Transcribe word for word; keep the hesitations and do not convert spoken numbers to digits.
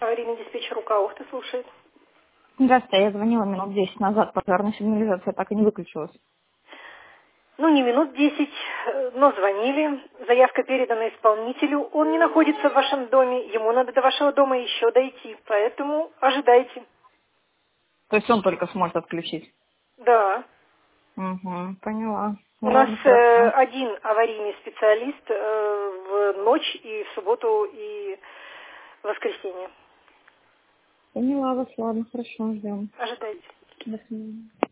Аварийный диспетчер УК Ухта слушает. Здравствуйте, я звонила минут десять назад, пожарная сигнализация так и не выключилась. Ну, не минут десять, э, но звонили. Заявка передана исполнителю. Он не находится в вашем доме. Ему надо до вашего дома еще дойти. Поэтому ожидайте. То есть он только сможет отключить? Да. Угу, поняла. У нас Ладно, э, хорошо. один аварийный специалист э, в ночь и в субботу и в воскресенье. Поняла вас, ладно, хорошо, ждем. Ожидайте. До свидания.